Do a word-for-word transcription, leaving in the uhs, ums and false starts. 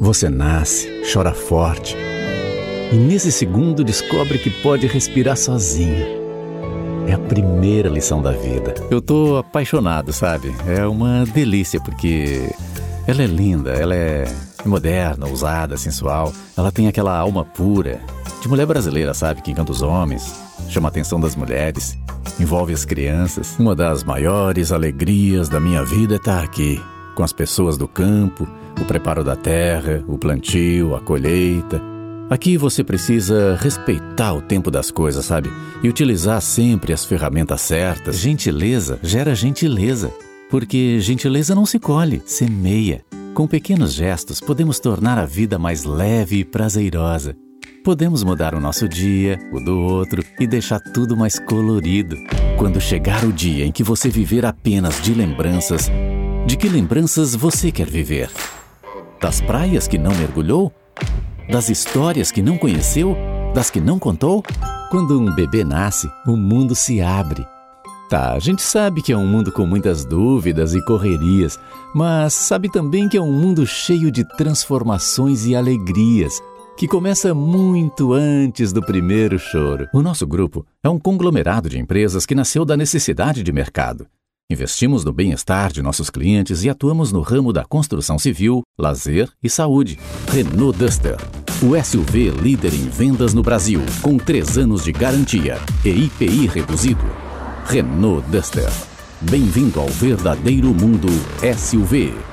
Você nasce, chora forte e nesse segundo descobre que pode respirar sozinho. É a primeira lição da vida. Eu tô apaixonado, sabe? É uma delícia porque ela é linda, ela é moderna, ousada, sensual. Ela tem aquela alma pura, de mulher brasileira, sabe? Que encanta os homens, chama a atenção das mulheres, envolve as crianças. Uma das maiores alegrias da minha vida é estar aqui, com as pessoas do campo, o preparo da terra, o plantio, a colheita. Aqui você precisa respeitar o tempo das coisas, sabe? E utilizar sempre as ferramentas certas. Gentileza gera gentileza, porque gentileza não se colhe, semeia. Com pequenos gestos, podemos tornar a vida mais leve e prazerosa. Podemos mudar o nosso dia, o do outro, e deixar tudo mais colorido. Quando chegar o dia em que você viver apenas de lembranças, de que lembranças você quer viver? Das praias que não mergulhou? Das histórias que não conheceu? Das que não contou? Quando um bebê nasce, o mundo se abre. Tá, a gente sabe que é um mundo com muitas dúvidas e correrias, mas sabe também que é um mundo cheio de transformações e alegrias, que começa muito antes do primeiro choro. O nosso grupo é um conglomerado de empresas que nasceu da necessidade de mercado. Investimos no bem-estar de nossos clientes e atuamos no ramo da construção civil, lazer e saúde. Renault Duster, o S U V líder em vendas no Brasil, com três anos de garantia e I P I reduzido. Renault Duster. Bem-vindo ao verdadeiro mundo S U V.